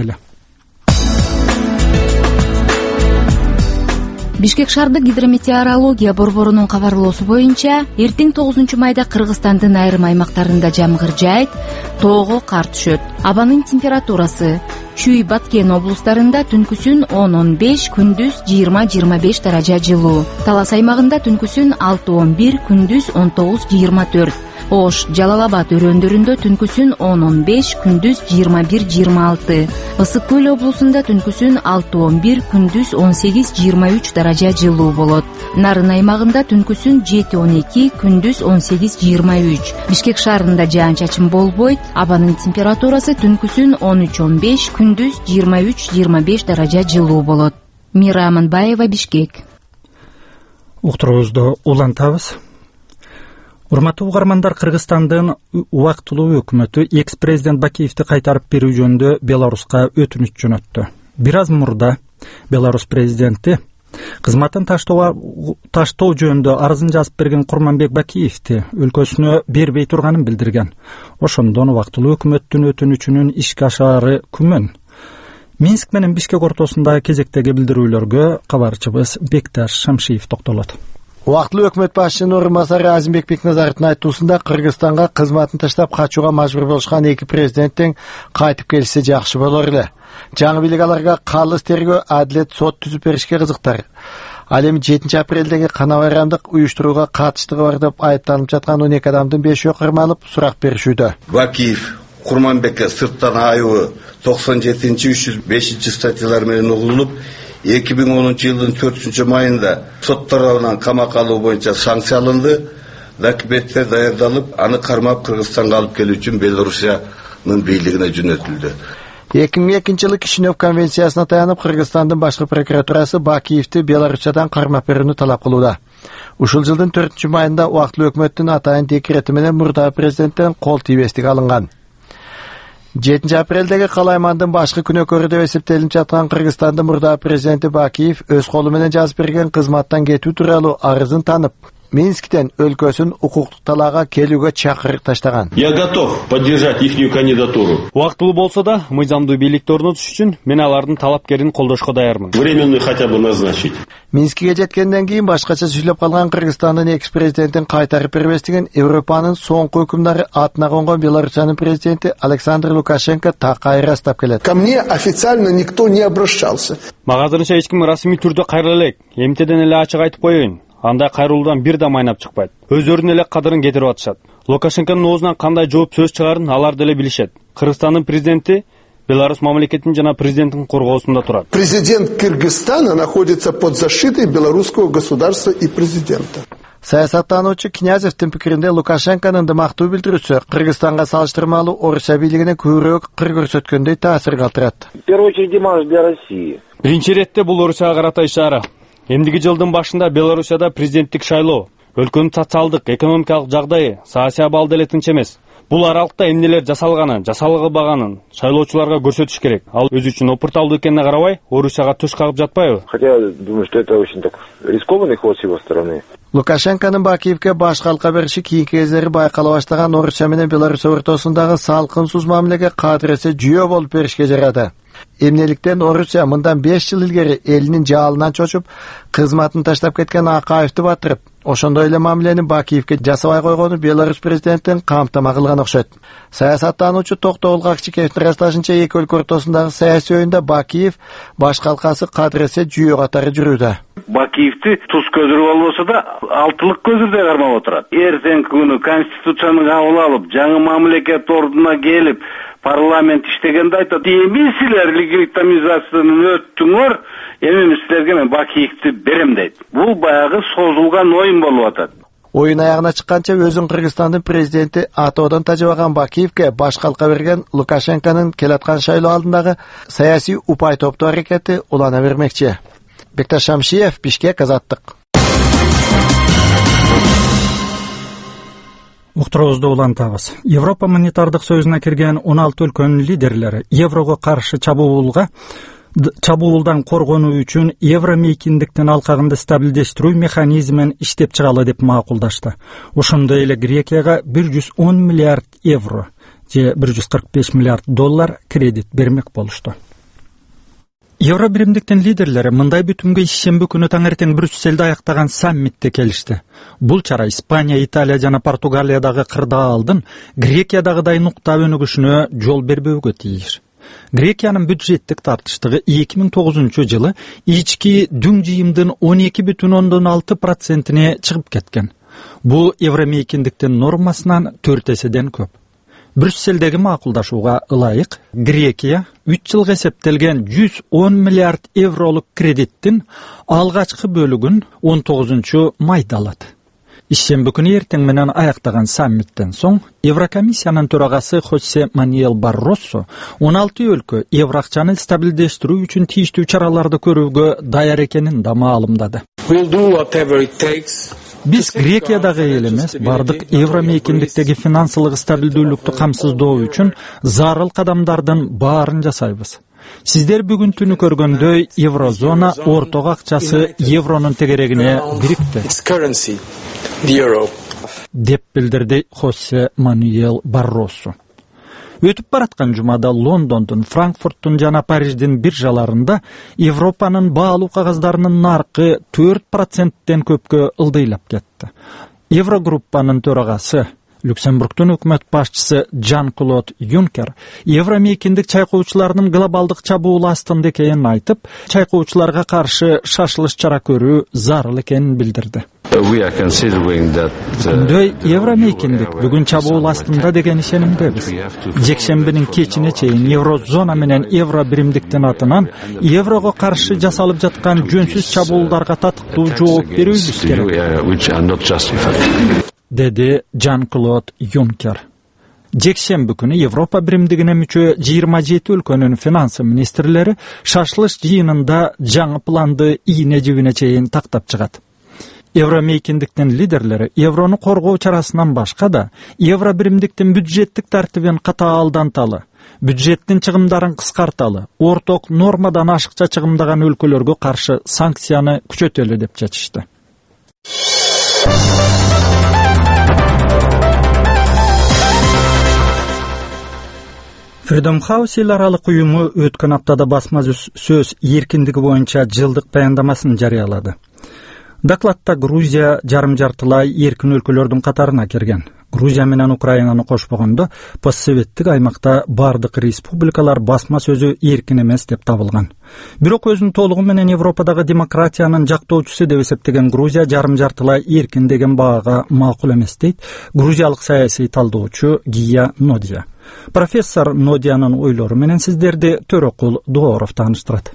берели. Бишкек шаардык гидрометеорология борборунун кабарлоосу боюнча эртең 9 майда Кыргызстандын айрым аймактарында жамгыр жаайт, тоого кар түшөт. Абанын температурасы Чүй, Баткен облустарында түнкүсүн 10-15, күндүз 20-25 даража жылуу. Талас аймагында түнкүсүн 6-11, күндүз 19-24. Ош, Жалал-Абад өрөөндөрүндө түнкүсүн 10-15, күндүз 21-26. Ысык көл облусунда түнкүсүн 6-11, күндүз 18-23 даража жылуу болот. Нарын аймагында түнкүсүн 7-12, күндүз 18-23. Бишкек шаарында жаан-чачын болбойт. Абанын температурасы түнкүсүн 13-15, күндүз 23-25 даража жылуу болот. Мира Аманбаева, Бишкек. Уктуруубузду улантабыз. Урматтуу угармандар, Кыргызстандын убактылуу өкмөтү экс-президент Бакиевди кайтарып берүү жөнүндө Беларуска өтүнүч жөнөттү. Бир аз мурда Беларусь президенти кызматын таштоо жөнүндө арызын жазып берген Курманбек Бакиевди өлкөсүнө бербей турганын билдирген. Ошондон убактылуу өкмөттүн өтүнүчүнүн ишке ашаары күмөн. Минск менен Бишкек ортосундагы кезектеги билдирүүлөргө кабарчыбыз Бекташ Шамшиев токтолот. Убактылуу өкмөт башчынын орун басары Азимбек Бекназаровдун айтуусунда Кыргызстанга кызматын таштап качууга мажбур болушкан эки президенттин кайтып келиши жакшы болор эле. Жаңы бийлик аларга калыс тергөө, адилет, сот түзүп беришке кызыктар. Ал эми 7 апрелдеги кана байрамдык уюштурууга катыштыгы бар деп айыпталып жаткан 12 адамдын 5-өө кармалып сурак беришүүдө. Бакиев Курманбекке сырттан айыбы 97-305 статьялар менен угулуп, 2010 жылдын 4 майында сот тарабынан камакка алуу боюнча санкция алынды. Документтер даярдалып, аны кармап Кыргызстанга алып келүү үчүн Белоруссиянын бийлигине жөнөтүлдү. 2002 жылы Кишинев конвенциясына таянып, Кыргызстандын башкы прокуратурасы Бакиевди Белоруссиядан кармап берүүнү талап кылууда. Ушул жылдын 4 майында убактылуу өкмөттүн атайын декрети менен мурдагы президенттен кол тийбестик алынган. 7 апрелдеги калаймандын башкы күнөөкөрү деп эсептелип жаткан Кыргызстандын мурдагы президенти Бакиев өз колу менен жазып берген кызматтан кетүү тууралуу арызын танып, Минсктен өлкөсүн укуктук талаага келүүгө чакырык таштаган. Я готов поддержать ихнюю кандидатуру. Убактылуу болсо да, мыйзамдуу бийликти орнотуш үчүн мен алардын талапкерин колдошко даярмын. Временную хотя бы назначить. Минскке жеткенден кийин башкача сүйлөп калган Кыргызстандын экс-президентин кайтарып бербестигин Европанын соңку өкүмдары атына конгон Белоруссиянын президенти Александр Лукашенко такай ырастап келет. Ко мне официально никто не обращался. Мага азырынча эч ким расмий түрдө кайрыла элек. Эмтеден эле ачык айтып коеюн. Андай кайрылуудан бир да майнап чыкпайт. Өздөрүнүн эле кадырын кетирип атышат. Лукашенконун оозунан кандай жооп сөз чыгарын алар деле билишет. Кыргызстандын президенти Беларусь мамлекетинин жана президенттин коргоосунда турат. Президент Кыргызстана находится под защитой белорусского государства и президента. Саясаттануучу Князевдин пикиринде Лукашенконун дымактуу билдирүүсү Кыргызстанга салыштырмалуу Орусия бийлигине көбүрөөк кыр көрсөткөндөй таасир калтырат. В первую очередь демарш для России. Биринчи иретте бул Орусияга карата ишара. Эмдиги жылдын башында Белоруссияда президенттик шайлоо, өлкөнүн социалдык, экономикалык жагдайы, саясий абалы деле тынч эмес. Бул аралыкта эмнелер жасалганын, жасалбаганын шайлоочуларга көрсөтүш керек. Ал өзү үчүн опурталдуу экенине карабай, Орусияга төш кагып жатпайбы? Хотя я думаю, что это очень так рискованный ход с его стороны. Лукашенконун Бакиевге баш калка бериши кийинки кездери байкала баштаган Орусия менен Беларусь ортосундагы салкынсыз мамилеге кадыресе жүйө болуп беришке жарады. Эмнеликтен Орусия мындан 5 жыл илгери элинин жаалынан чочуп, кызматын таштап кеткен Акаевди батырып, ошондой эле мамилени Бакиевге жасабай койгону Беларусь президентин камтама кылган окшойт. Саясаттануучу Токтогул Какчикевдин ырасташынча эки өлкө ортосундагы саясий оюнда Бакиев баш калкасы кадыресе жүйө катары жүрүүдө. Бакиевди туз көзүрүп албаса да алтылык көзүрдөй кармап отурат. Эртеңки күнү конституцияны кабыл алып, жаңы мамлекет ордуна келип, парламент иштегенде айтат, эми силер легитимизацияны өттүңөр, эми силерге мен Бакиевди берем дейт. Бул баягы созулган оюн болуп атат. Оюн аягына чыкканча өзүн Кыргызстандын президенти атоодон тажыбаган Бакиевге баш калка берген Лукашенконун келаткан шайлоо алдындагы саясий упай топтоо аракети улана бермекчи. Бекташ Шамшиев, Бишкек, Азаттык. Уктуруубузду улантабыз. Европа монетардык союзуна кирген 16 өлкөнүн лидерлери еврого каршы чабуулдан коргонуу үчүн евро мейкиндиктин алкагында стабилдештирүү механизмин иштеп чыгалы деп макулдашты. Ошондой эле Грекияга 110 миллиард евро же $145 миллиард кредит бермек болушту. Евро биримдиктин лидерлери мындай бүтүмгө ишемби күнү таңертең Брюсселде аяктаган саммитте келишти. Бул чара Испания, Италия жана Португалиядагы кырдаалдын Грекиядагыдай нукта өнүгүшүнө жол бербөөгө тийиш. Грекиянын бюджеттик тартыштыгы 2009 жылы ички дүң жыйымдын 12,6%-не чыгып кеткен. Бул евромейкиндиктин нормасынан 4 эседен көп. Брюсселдеги макулдашууга ылайык Грекия 3 жылга эсептелген 110 миллиард евролук кредиттин алгачкы бөлүгүн 19 майда алат. Ишемби күнү эртең менен аяктаган саммиттен соң Еврокомиссиянын төрагасы Хосе Мануэл Барросо 16 өлкө евроакчаны стабилдештирүү үчүн тийиштүү чараларды көрүүгө даяр экенин да маалымдады. Биз Грекиядагы эл эмес, бардык евромейкиндиктеги финансылык стабилдүүлүктү камсыздоо үчүн зарыл кадамдардын баарын жасайбыз. Сиздер бүгүн түнү көргөндөй еврозона орток акчасы евронун тегерегине бирикти, деп билдирди Хосе Мануэл Барросо. Өтүп бараткан жумада Лондондун, Франкфурттун жана Париждин биржаларында Европанын баалуу кагаздарынын наркы 4%-тен көпкө ылдыйлап кетти. Еврогруппанын төрагасы Люксембургдун өкмөт башчысы Жан-Клод Юнкер евромейкиндик чайкоочулардын глобалдык чабуул астында экенин айтып, чайкоочуларга каршы шашылыш чара көрүү зарыл экенин билдирди. Дөй евромейкиндик бүгүн чабуул астында деген ишенимдебиз. Жекшембинин кечине чейин еврозона менен евро биримдиктин атынан еврого каршы жасалып жаткан жөнсүз чабуулдарга татыктуу жооп берүүбүз керек, деди Жан-Клод Юнкер. Жекшемби күнү Европа биримдигине мүчө 27 өлкөнүн финансы министрлери шашылыш жыйынында жаңы планды ийне жибине чейин тактап чыгат. Евромейкиндиктин лидерлери еврону коргоо чарасынан башка да евро биримдиктин бюджеттик тартибин катаалданталы, бюджеттин чыгымдарын кыскарталы, орток нормадан ашыкча чыгымдаган өлкөлөргө каршы санкцияны күчөтөлү деп чечишти. Freedom House эл аралык уюму өткөн аптада басма сөз эркиндиги боюнча жылдык баяндамасын жарыялады. Докладта Грузия жарым-жартылай эркин өлкөлөрдүн катарына кирген. Грузия менен Украинаны кошпогондо постсоветтик аймакта бардык республикалар басма сөзү эркин эмес деп табылган. Бирок өзүн толугу менен Европадагы демократиянын жактоочусу деп эсептеген Грузия жарым-жартылай эркин деген баага макул эмес дейт грузиялык саясий талдоочу Гия Нодия. Профессор Нодиянын ойлору менен сиздерди Төрөкул Дооров тааныштырат.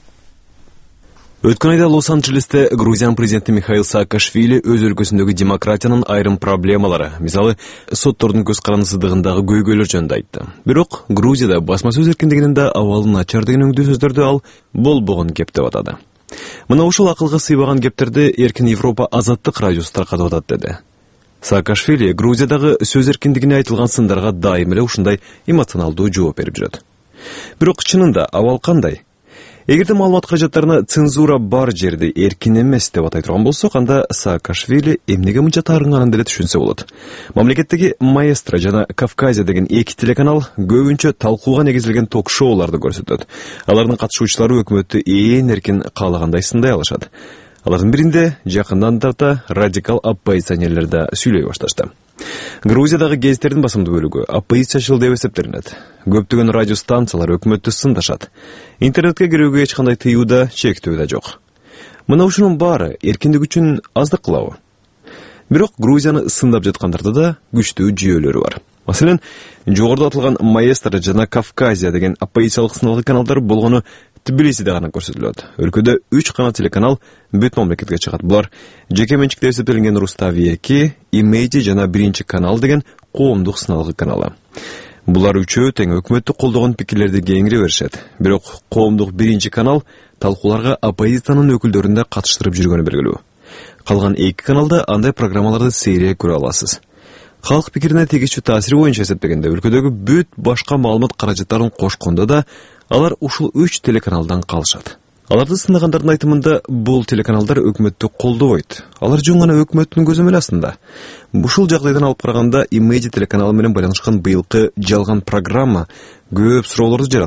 Өткөн айда Лос-Анджелесте Грузиян президенти Михаил Саакашвили өз өлкөсүндөгү демократиянын айрым проблемалары, мисалы, соттордун көз карандысыздыгындагы көйгөйлөр жөнүндө айтты. Бирок Грузияда басма сөз эркиндигинин да абалы начар деген өңдүү сөздөрдү ал болбогон кеп деп атады. Мына ушул акылга сыйбаган кептерди эркин Европа азаттык радиосу таркатып атат деди. Саакашвили Грузиядагы сөз эркиндигине айтылган сындарга дайым эле ушундай эмоционалдуу жооп берип жүрөт. Бирок чынында абал кандай? Эгерде маалымат каражаттарына цензура бар жерди эркин эмес деп атай турган болсок, анда Саакашвили эмнеге мынча таарынганын деле түшүнсө болот. Мамлекеттеги Маэстро жана Кавказия деген эки телеканал көбүнчө талкууга негизилген ток-шоуларды көрсөтөт. Алардын катышуучулары өкмөттү ээн эркин каалагандай сындай алышат. Алардын биринде жакындан тарта радикал оппозиционерлер да сүйлөй башташты. Грузиядагы гезиттердин басымдуу бөлүгү оппозициячыл деп эсептелинет. Көптөгөн радио станциялар өкмөттү сындашат. Интернетке кирүүгө эч кандай тыюу да, чектөө да жок. Мына ушунун баары эркиндик үчүн аздык кылабы? Бирок Грузияны сындап жаткандарда да күчтүү жүйөлөрү бар. Маселен, жогоруда атылган Маэстро жана Кавказия деген оппозициялык сыналгы каналдар болгону Тбилисиде гана көрсөтүлөт. Өлкөдө 3 гана телеканал бүт мамлекетке чыгат. Булар жеке менчикте эсептелинген Рустави 2, Имейди жана 1 канал деген коомдук сыналгы каналы. Булар үчөө тең өкмөттү колдогон пикирлерди кеңири беришет. Бирок коомдук 1 канал талкууларга оппозициянын өкүлдөрүн да катыштырып жүргөнү белгилүү. Калган 2 каналда андай программаларды сейрек көрө аласыз. Халк пикирине тийгизчү таасири боюнча эсептегенде өлкөдөгү бүт башка маалымат каражаттарын кошкондо да алар ушул 3 телеканалдан калышат. Аларды сындагандардын айтымында бул телеканалдар өкмөттү колдобойт. Алар жөн гана өкмөттүн көзөмөл астында. Ушул жагдайдан алып караганда Имейди телеканалы менен байланышкан быйылкы жалган программа көп суроолорду жаратты.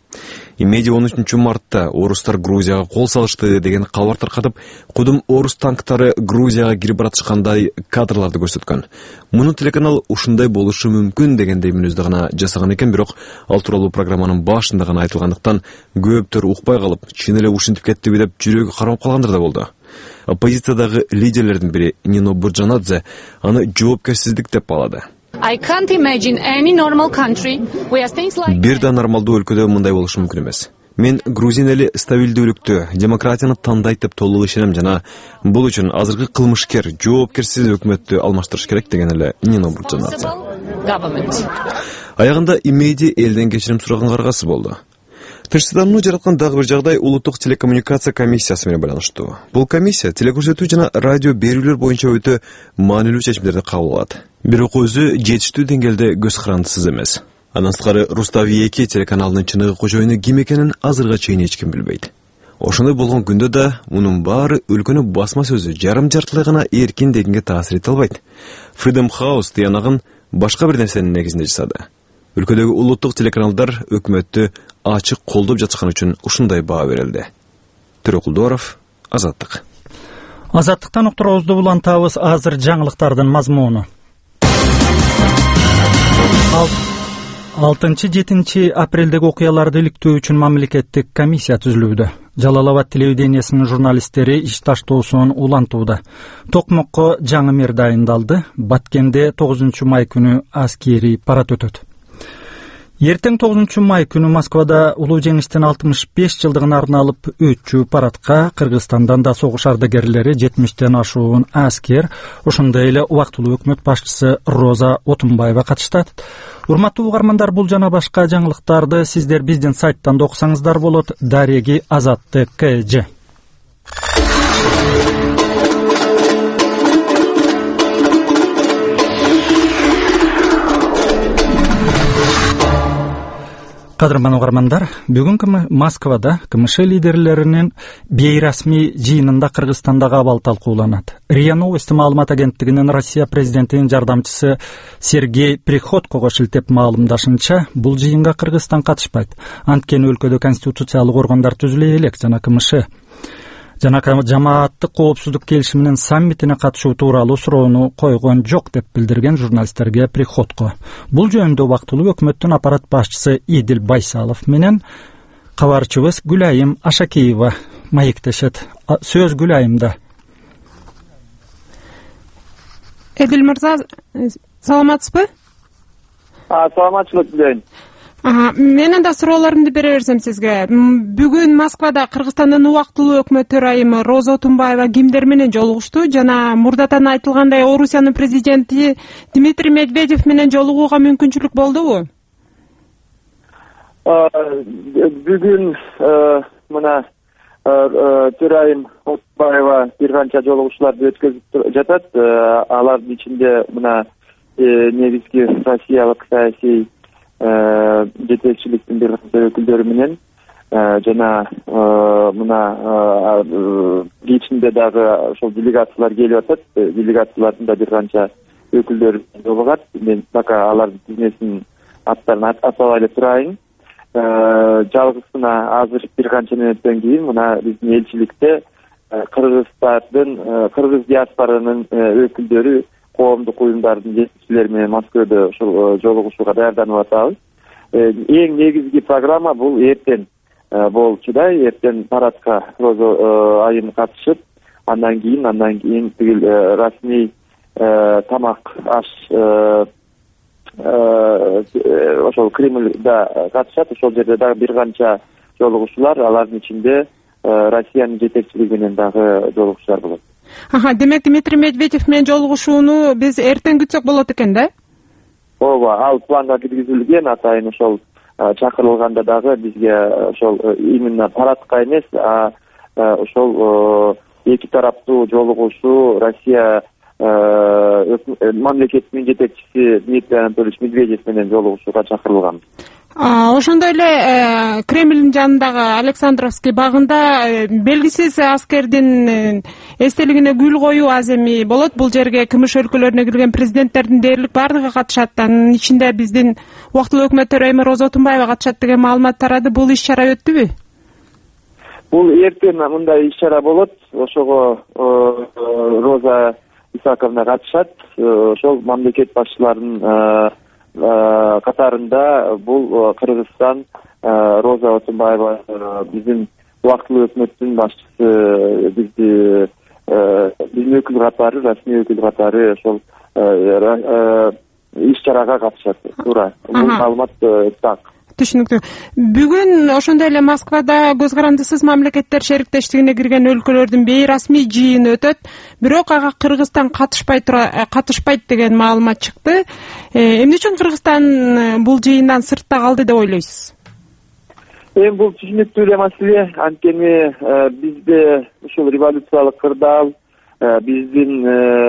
Медиа 13 мартта орустар Грузияга кол салышты деген кабар таркатып, кудум орус танктары Грузияга кирип баратышкандай кадрларды көрсөткөн. Муну телеканал ушундай болушу мүмкүн дегендей мүнөздө гана жасаган экен, бирок ал тууралуу программанын башында гана айтылгандыктан көптөр укпай калып, чын эле ушинтип кеттиби деп жүрөгү кармап калгандар да болду. Оппозициядагы лидерлердин бири Нино Бурджанадзе аны жоопкерсиздик деп балады. Бир да нормалдуу өлкөдө мындай болушу мүмкүн эмес. Мен Грузин эли стабилдүүлүктү, демократияны тандайт деп толук ишенем жана бул үчүн азыркы кылмышкер, жоопкерсиз өкмөттү алмаштырыш керек деген эле Нино Бурджанадзе. Аягында Имеди элден кечирим сураганга аргасы болду. Тынчсызданууну жараткан дагы бир жагдай улуттук телекоммуникация комиссиясы менен байланыштуу. Бул комиссия телекөрсөтүү жана радио берүүлөр боюнча өтө маанилүү чечимдерди кабыл алат. Бирок өзү жетиштүү деңгээлде көз карандысыз эмес. Андан сырткары Рустави 2 телеканалынын чыныгы кожоюну ким экенин азырга чейин эч ким билбейт. Ошондой болгон күндө да мунун баары өлкөнү басма сөзү жарым жартылай гана эркин дегенге таасир эте албайт. Freedom House тыянагын башка бир нерсенин негизинде жасады. Өлкөдөгү улуттук телеканалдар өкмөттү ачык колдоп жатышкан үчүн ушундай баа берилди. Төрөкулдоров, Азаттык. Азаттыктан уктуруубузду улантабыз азыр жаңылыктардын мазмуну. 6-7 апрелдеги окуяларды иликтөө үчүн мамлекеттик комиссия түзүлүүдө. Жалал-Абад телевидениясынын журналисттери иш таштоосун улантууда. Токмокко жаңы мэр дайындалды. Баткенде 9 май күнү аскерий парад өтөт. Эртең 9 май күнү Москвада улуу жеңиштин 65 жылдыгына арналып өтчү парадка Кыргызстандан да согуш ардагерлери 70тен ашуун аскер, ошондой эле убактылуу өкмөт башчысы Роза Отунбаева катышат. Урматтуу угармандар, бул жана башка жаңылыктарды сиздер биздин сайттан да окусаңыздар болот. Дареги Азаттык КЖ. Кадырман угармандар, бүгүн Москвада КМШ лидерлеринин бейрасмий жыйынында Кыргызстандагы абал талкууланат. РИА Новости маалымат агенттигинин Россия президентинин жардамчысы Сергей Приходького шилтеп маалымдашынча, бул жыйынга Кыргызстан катышпайт. Анткени өлкөдө конституциялык органдар түзүлө элек жана КМШ жана жамааттык коопсуздук келишиминин саммитине катышуу тууралуу суроону койгон жок деп билдирген журналисттерге Приходько. Бул жөнүндө убактылуу өкмөттүн аппарат башчысы Идил Байсалов менен кабарчыбыз Гүлайым Ашакеева маектешет. Сөз Гүлайымда. Эдил мырза, саламатсызбы? Саламатчылык билейин. Менин да суроолорумду бере берсем сизге. Бүгүн Москвада Кыргызстандын убактылуу өкмөт төрайымы Роза Отунбаева кимдер менен жолугушту жана мурдатан айтылгандай Орусиянын президенти Дмитрий Медведев менен жолугууга мүмкүнчүлүк болдубу? Бүгүн мына төрайым Отунбаева бир канча жолугушууларды өткөзүп жатат. Алардын ичинде мына негизги Россиялык саясий жетекчиликтин бир канча өкүлдөрү менен жана мына ичинде дагы ошол делегациялар келип атат. Делегациялардын да бир канча өкүлдөрү жолугат. Мен пока алардын тизмесин аттарын атабай эле турайын. Жалгызына азыр бир канча мүнөттөн кийин мына биздин элчиликте кыргыз диаспоранын өкүлдөрү коомдук уюмдардын жетекчилери менен Москвада ошол жолугушууга даярданып атабыз. Эң негизги программа бул эртең болчу да. Эртең парадка Роза айым катышып, андан кийин тигил расмий тамак аш ошол Кремльда катышат. Ошол жерде дагы бир канча жолугушуулар, алардын ичинде Россиянын жетекчилиги менен дагы жолугушуулар болот. Демек Дмитрий Медведев менен жолугушууну биз эртең күтсөк болот экен да? Ооба, ал планга киргизилген. Атайын ошол чакырылганда дагы бизге ошол именно парадка эмес, ошол эки тараптуу жолугушуу Россия мамлекетинин жетекчиси Дмитрий Анатольевич Медведев менен жолугушууга чакырылган. Ошондой эле Кремлдин жанындагы Александровский багында белгисиз аскердин эстелигине гүл коюу аземи болот. Бул жерге КМШ өлкөлөрүнө кирген президенттердин дээрлик баардыгы катышат. Анын ичинде биздин убактылуу өкмөт төрайымы Роза Отунбаева катышат деген маалымат тарады. Бул иш-чара өттүбү? Бул эртең мындай иш-чара болот. Ошого Роза Исаковна катышат. Ошол мамлекет башчыларынын катарында бул Кыргызстан Роза Отунбаева биздин убактылуу өкмөттүн башчысы, биздин өкүл катары, расмий өкүл катары ошол иш-чарага катышат. Туура. Бул маалымат так. Түшүнүктүү. Бүгүн ошондой эле Москвада көз карандысыз мамлекеттер шериктештигине кирген өлкөлөрдүн бейрасмий жыйыны өтөт. Бирок ага Кыргызстан катышпайт деген маалымат чыкты. Эмне үчүн Кыргызстан бул жыйындан сыртта калды деп ойлойсуз? Бул түшүнүктүү эле маселе. Анткени бизде ушул революциялык кырдаал, биздин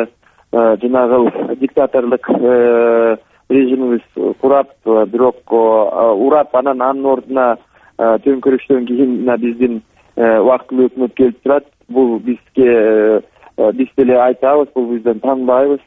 жанагы диктаторлук режимибиз курап, бирок урап анын ордуна төңкөрүштөн кийин биздин убактылуу өкмөт келип турат. Бул бизге биз деле айтабыз, бул бизден таңбайбыз.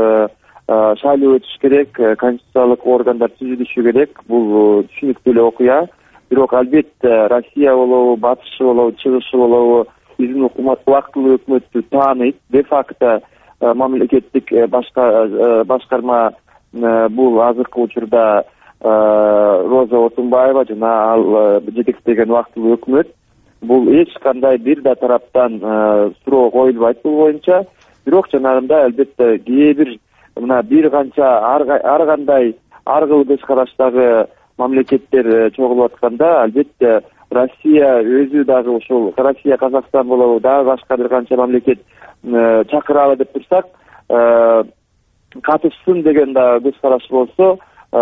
Шайлоо өтүш керек, конституциялык органдар түзүлүшү керек. Бул түшүнүктүү эле окуя. Бирок албетте Россия болобу, батышы болобу, чыгышы болобу биздин убактылуу өкмөттү тааныйт. Де факто мамлекеттик башкарма бул азыркы учурда Роза Отунбаева жана ал жетектеген убактылуу өкмөт. Бул эч кандай бир да тараптан суроо коюлбайт бул боюнча. Бирок жанагындай албетте кээ бир мына бир канча ар кандай ар кыл көз караштагы мамлекеттер чогулуп атканда, албетте Россия өзү дагы ушул Россия, Казакстан болобу, дагы башка бир канча мамлекет чакыралы деп турсак, катышсын деген да көз караш болсо,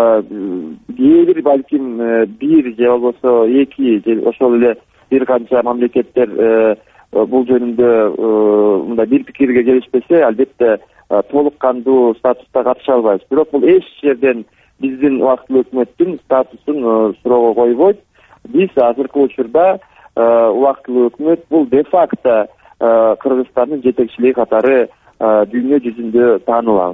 кээ бир балким бир же болбосо эки же ошол эле бир канча мамлекеттер бул жөнүндө мындай бир пикирге келишпесе, албетте толук кандуу статуста катыша албайбыз. Бирок бул эч жерден биздин убактылуу өкмөттүн статусун суроого койбойт. Биз азыркы учурда убактылуу өкмөт бул де факто Кыргызстандын жетекчилиги катары дүйнө жүзүндө таанылабыз.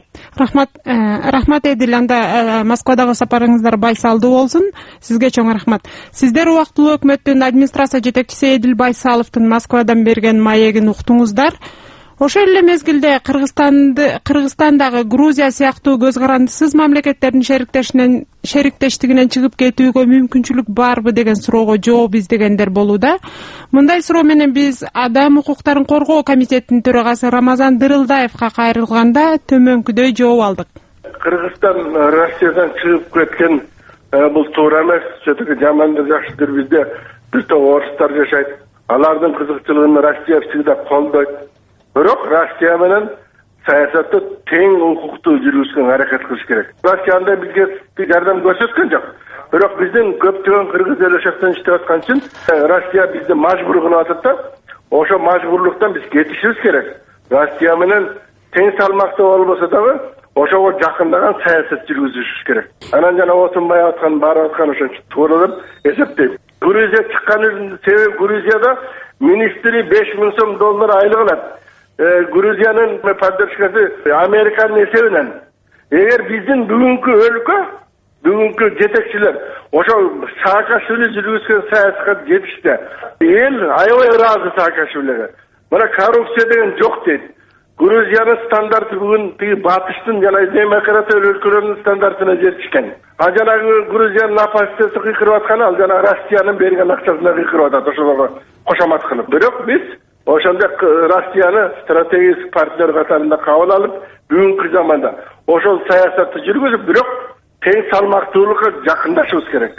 Рахмат Эдил. Анда Москвадагы сапарыңыздар байсалдуу болсун. Сизге чоң рахмат. Сиздер убактылуу өкмөттүн администрация жетекчиси Эдил Байсаловдун Москвадан берген маегин уктуңуздар. Ошол эле мезгилде Кыргызстандагы Грузия сыяктуу көз карандысыз мамлекеттердин шериктештигинен чыгып кетүүгө мүмкүнчүлүк барбы деген суроого жооп издегендер болууда. Мындай суроо менен биз Адам укуктарын коргоо комитетинин төрагасы Рамазан Дырылдаевга кайрылганда төмөнкүдөй жооп алдык. Кыргызстан Россиядан чыгып кеткен бул туура эмес. Сөтүгү жамандыр жакшыдыр, бизде бир топ орустар жашайт. Алардын кызыкчылыгын Россия всегда колдойт. Бирок Россия менен саясатты тең укуктуу жүргүзгөнгө аракет кылыш керек. Россия андай бизге жардам көрсөткөн жок. Бирок биздин көптөгөн кыргыз эл ошоктон иштеп аткан үчүн Россия бизди мажбур кылып атат да, ошо мажбурлуктан биз кетишибиз керек. Россия менен тең салмактуу болбосо дагы ошого жакындаган саясат жүргүзүш керек. Анан жана Отунбай аткан барып аткан ошончо туура деп эсептейм. Грузия чыкканын себеби Грузияда министри $5,000 айлык алат. Грузиянын поддержкасы Американын эсебинен. Эгер биздин бүгүнкү өлкө, бүгүнкү жетекчилер ошол Саакашвили жүргүзгөн саясатка жетишти. Эл аябай ыраазы Саакашвилиге. Мына коррупция деген жок дейт. Грузиянын стандарты бүгүн тиги батыштын жана демократия өлкөлөрүнүн стандартына жетишкен. А жанагы Грузиянын оппозициясы кыйкырып атканы ал жана Россиянын берген акчасына кыйкырып атат, ошолорго кошомат кылып. Бирок биз ошондой Россияны стратегик партнер катарында кабыл алып, бүгүнкү заманда ошол саясатты жүргүзүп, бирок тең салмактуулукка жакындашыбыз керек.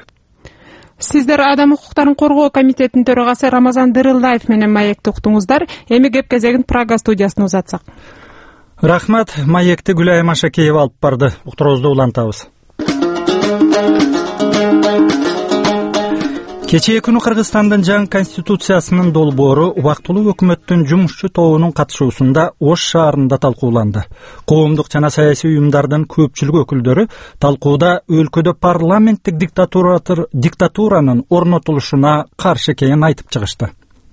Сиздер Адам укуктарын коргоо комитетинин төрагасы Рамазан Дырылдаев менен маекти уктуңуздар. Эми кеп кезегин Прага студиясына узатсак. Рахмат. Маекти Гүлайым Ашакеева алып барды. Уктуруубузду улантабыз. Кечээ күнү Кыргызстандын жаңы конституциясынын долбоору убактылуу өкмөттүн жумушчу тобунун катышуусунда Ош шаарында талкууланды. Коомдук жана саясий уюмдардын көпчүлүк өкүлдөрү талкууда өлкөдө парламенттик диктатуранын орнотулушуна каршы экенин айтып чыгышты.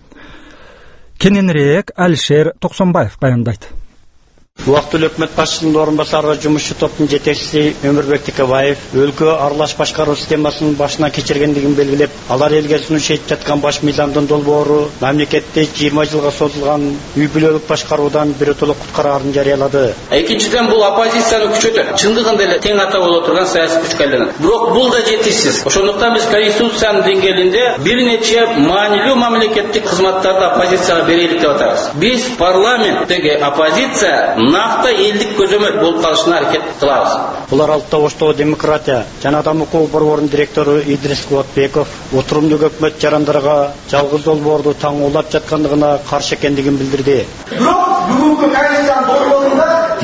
Кененирээк Алишер Токсонбаев баяндайт. Убактылуу өкмөт башчысынын орун басары жумушчу топтун жетекчиси Өмүрбек Текебаев өлкө аралаш башкаруу системасынын башынан кечиргендигин белгилеп, алар элге сунуш этип жаткан баш мыйзамдын долбоору мамлекетти 20 жылга созулган үй бүлөлүк башкаруудан биротолук куткараарын жарыялады. Экинчиден бул оппозицияны күчөтөт. Чындыгында эле тең ата боло турган саясий күчкө айланат. Бирок бул да жетишсиз. Ошондуктан биз конституциянын деңгээлинде бир нече маанилүү мамлекеттик кызматтарды оппозицияга берелик деп атабыз. Биз парламенттеги оппозиция нақты элдик көзөмөл болуп калышына аракет кылабыз. Булар Алтта Оштогу демократия жана адам укугу борборунун директору Идрис Кубатбеков отурумдук өкмөт жарандарга жалгыз долбоорду таңуулап жаткандыгына каршы экендигин билдирди. Бирок бүгүнкү конституциянын долбоорунда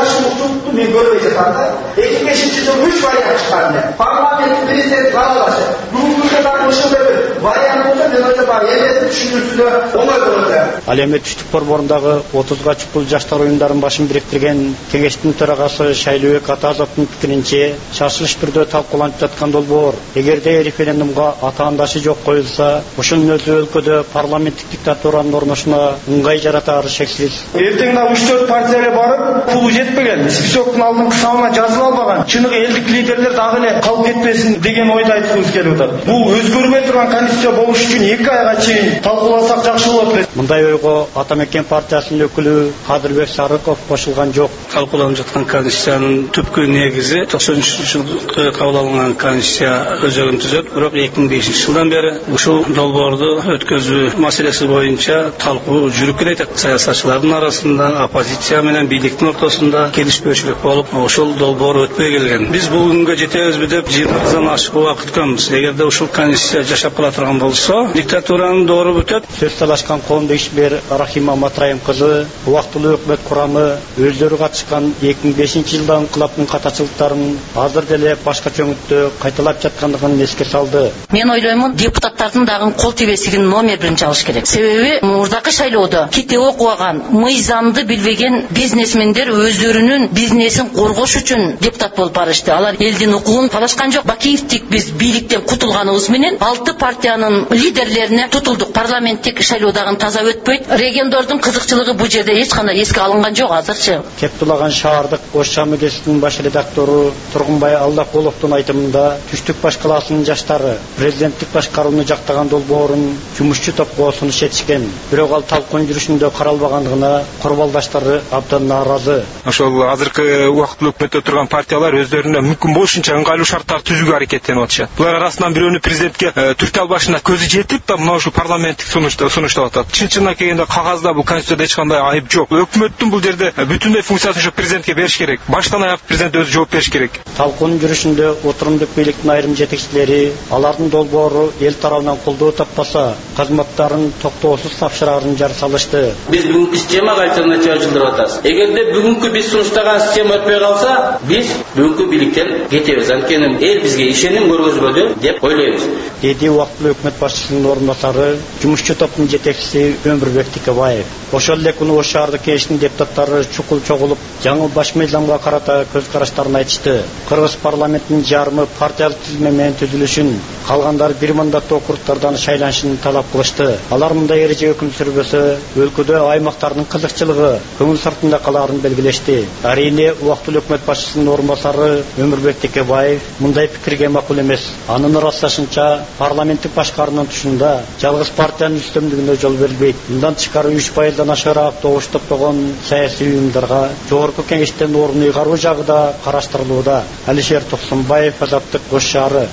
тең мен көрбөй жатам да. 2005-жылы 3 вариант чыккан. Парламент президент каалашы. Бүгүнкү дагы ушул вариант болсо мен ойлойм элдин түшүнүүсүнө оңой болот. Ал эми түштүк борборундагы 30га чукул жаштар уюмдарын башын бириктирген кеңештин төрагасы Шайлообек Атазовдун пикиринче шашылыш түрдө талкууланып жаткан долбоор эгерде референдумга атаандашы жок коюлса, ошонун өзү өлкөдө парламенттик диктатуранын орношуна ыңгай жаратары шексиз. Эртең да 3-4 партияга барып, пулу жетпеген, списоктун алдыңкы самына жазып албаган, чыныгы элдик лидерлер дагы эле калып кетпесин деген ойду айткыбыз келип атат. Бул өзгөрбөй турган конституция болуш үчүн 2 айга чейин талкууласак жакшы болот. Мындай ойго Атамекен партиясынын өкүлү Кадырбек Сарыков кошулган жок. Талкууланып жаткан конституциянын түпкү негизи 93-жылы кабыл алынган конституция өзөгүн түзөт, бирок 2005 жылдан бери ушул долбоорду өткөзүү маселеси боюнча талкуу жүрүп келет. Саясатчылардын арасында оппозиция менен бийликтин ортосунда келишпөөчүлүк болуп, ошол долбоор өтпөй келген. Биз бүгүнгө жетебизби деп 20 жылдан ашык убакыт күткөнбүз. Эгерде ушул конституция жашап кала турган болсо, диктатуранын доору бүтөт. Сөз талашкан коомдук ишмер Рахима Матраим кызы убактылуу өкмөт курамы өздөрү катышкан 2005 жылда инкылаптын катачылыктарын азыр деле башкача өңүттө кайталап жаткандыгын эске салды. Мен ойлоймун, депутаттардын дагы кол тебесигин номер 1 алыш керек. Себеби мурдакы шайлоодо ките окубаган, мыйзамды билбеген бизнесмендер өздөрүнүн бизнесин коргош үчүн депутат болуп барышты. Алар элдин укугун талашкан жок. Бакиевдик биз бийликтен кутулганыбыз менен 6 партиянын лидерлерине тутулдук. Парламенттик шайлоодагы таза өтпөйт. Региондордун кызыкчылыгы бул жерде эч кандай эске алынган жок азырчы. Кептулаган шаардык Ош мөдесинин баш редактору Тургунбай Алдакуловдун айтымында түштүк баш калаасынын жаштары президенттик башкарууну жактаган долбоорун жумушчу топко сунуш этишкен. Бирок ал талкуун жүрүшүндө каралбагандыгына курбалдаштары абдан нааразы. Ошол азыркы убактылуу өкмөттө турган партиялар өздөрүнө мүмкүн болушунча ыңгайлуу шарттарды түзүүгө аракеттенип атышат. Булар арасынан бирөөнү президентке түртө албашына көзү жетип, мына ушул парламенттик сунуштап атат. Чын-чынына келгенде кагазда бул конституцияда эч кандай айып жок. Өкмөттүн бул жерде бүтүндөй функциясын ушу президентке бериш керек. Баштан аяк президент өзү жооп бериш керек. Талкуунун жүрүшүндө отурумдук бийликтин айрым жетекчилери алардын долбоору эл тарабынан колдоо таппаса, кызматтарын токтоосуз тапшырарын жар салышты. Биз бүгүнкү системага альтернатива жылдырып атабыз. Эгерде бүгүнкү биз сунуштаган система өтпөй калса, биз бүгүнкү бийликтен кетебиз. Анткени эл бизге ишеним көргөзбөдү деп ойлойбуз. Деди убактылуу өкмөт башчысынын орун басары жумушчу топтун жетекчиси Өмүрбек Текебаев. Ошол эле күнү Ош шаардык кеңештин депутаттары чукул чогулуп, жаңы баш мыйзамга карата көз караштарын айтышты. Кыргыз парламентинин жарымы партиялык тизме менен түзүлүшүн, калгандары бир мандаттуу округдардан шайланышын талап кылышты. Алар мындай эреже өкүм сүрбөсө, өлкөдө аймактардын кызыкчылыгы көңүл сыртында калаарын белгилешти. Арийне убактылуу өкмөт башчысынын орун басары Өмүрбек Текебаев мындай пикирге макул эмес. Анын ырасташынча, парламенттик башкаруунун тушунда жалгыз партиянын үстөмдүгүнө жол берилбейт. Мындан тышкары 3 пайыздан ашыгыраак добуш топтогон саясий уюмдарга жогорку кеңештен орун ыйгаруу жагы да караштырылууда. Алишер Токсонбаев, Азаттык, Ош шаары.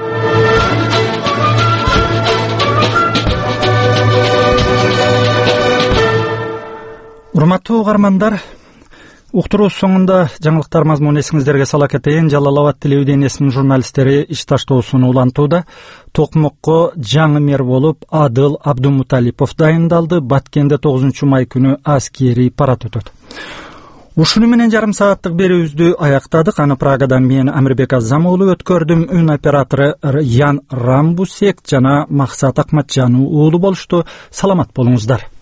Урматтуу угармандар, уктуруу соңунда жаңылыктар мазмунун эсиңиздерге сала кетейин. Жалал Абад телевидениесинин журналисттери иш таштоосуну улантууда. Токмокко жаңы мэр болуп Адыл Абдумуталипов дайындалды. Баткенде 9 май күнү аскерий парад өтөт. Ушуну менен жарым сааттык берүүбүздү аяктадык. Аны Прагадан мен Амирбек Азамуулу өткөрдүм. Үн оператору Ян Рамбусек жана Максат Акматжанов уулу болушту. Саламат болуңуздар.